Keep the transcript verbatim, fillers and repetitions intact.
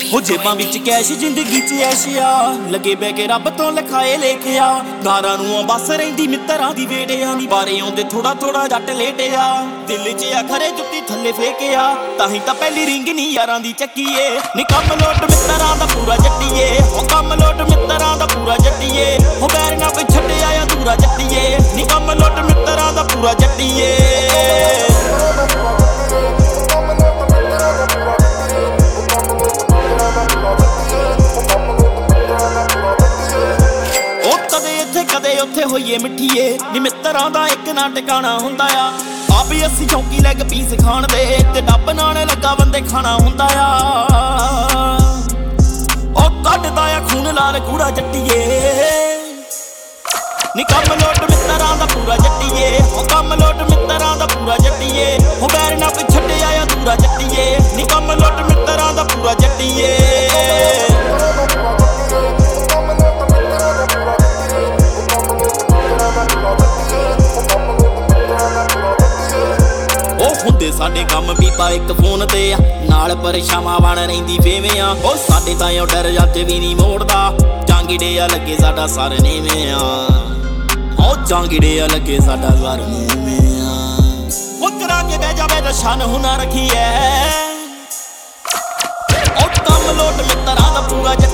हो जेबां विच कैश जिंदगी च ऐशिया लगे बह के रब तो लिखाए लेखिया गारां नूं बस रहिंदी मित्तरां दी वेड़ियां दी बारे आउंदे थोड़ा थोड़ा जट लेटिया दिल च आ खरे जुत्ती थल्ले फेकिया ताहीं तां पहली रिंग नी यारां दी चक्कीए नी कम लोट मित्तरां दा पूरा जट्टीए हो कम लोट मित्तरां दा पूरा जट्टीए हो बैर ना कोई छड्डिया अधूरा जट्टीए नी कम लोट मित्तरां दा पूरा जट्टीए कदे उत्थे होईए मिठीए नी मित्तरां दा इक ना टिकाणा हुंदा आ आप ही अस्सी चौंकी लैग पीस खाण दे ते डब नाल लगा बंदे खाना हुंदा आ ओ कड्डदा आ खून लाल कूड़ा जट्टीए नी कम लोट मित्तरां दा पूरा जट्टीए ओ कम लोट मित्तरां दा पूरा जट्टीए हो बैर ना कोई छड्डिया अधूरा जट्टीए नी कम लोट मित्तरां दा पूरा जट्टीए ਹੁੰਦੇ ਸਾਡੇ ਕੰਮ ਵੀ ਤਾਂ ਇੱਕ ਫੋਨ ਤੇ ਆ ਨਾਲ ਪਰਛਾਵਾਂ ਬਣ ਰਹਿੰਦੀ ਫੇਵੇਂ ਆ ਉਹ ਸਾਡੇ ਤਾਂ ਉਹ ਡਰ ਜੱਜ ਵੀ ਨਹੀਂ ਮੋੜਦਾ ਜਾਂਗੀੜੇ ਆ ਲੱਗੇ ਸਾਡਾ ਸਰ ਨੀਵੇਂ ਆ ਉਹ ਜਾਂਗੀੜੇ ਆ ਲੱਗੇ ਸਾਡਾ ਸਰ ਨੀਵੇਂ ਆ ਉਹ ਕਰਾਂਗੇ ਬਹਿ ਜਾਵੇ ਰਸ਼ਾਨ ਹੁਣਾ ਰੱਖੀਏ ਉਹ ਕੰਮ ਲੋਟ ਮਿੱਤਰਾਂ ਦਾ ਪੂਰਾ